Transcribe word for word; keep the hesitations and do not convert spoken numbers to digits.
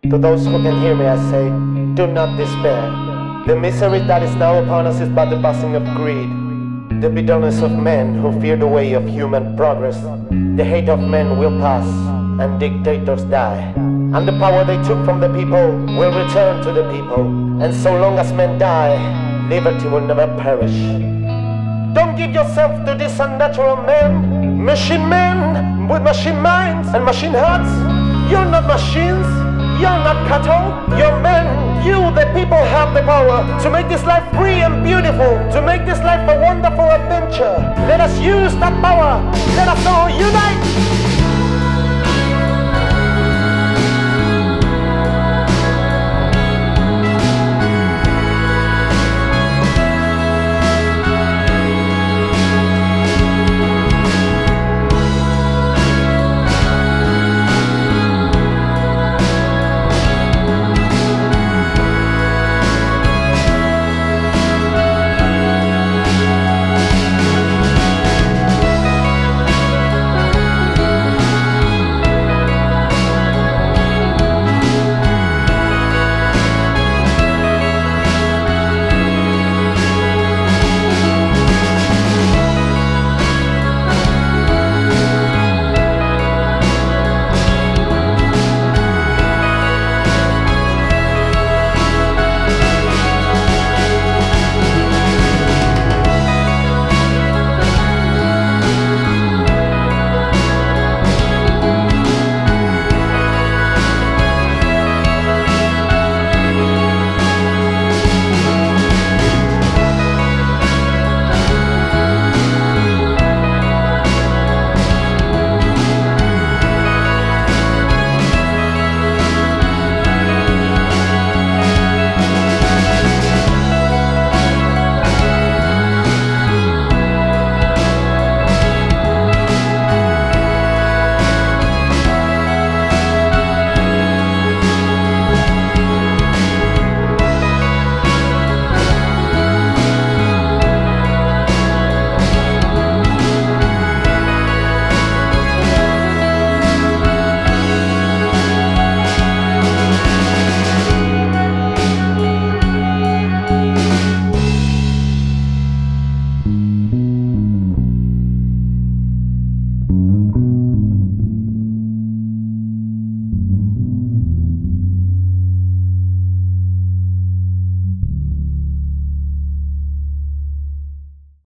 To those who can hear me, I say, do not despair. The misery that is now upon us is but the passing of greed. The bitterness of men who fear the way of human progress. The hate of men will pass, and dictators die. And the power they took from the people will return to the people. And so long as men die, liberty will never perish. Don't give yourself to these unnatural men, machine men with machine minds and machine hearts. You're not machines, you're not cattle, you're men. You, the people, have the power to make this life free and beautiful, to make this life a wonderful adventure. Let us use that power, let us all unite.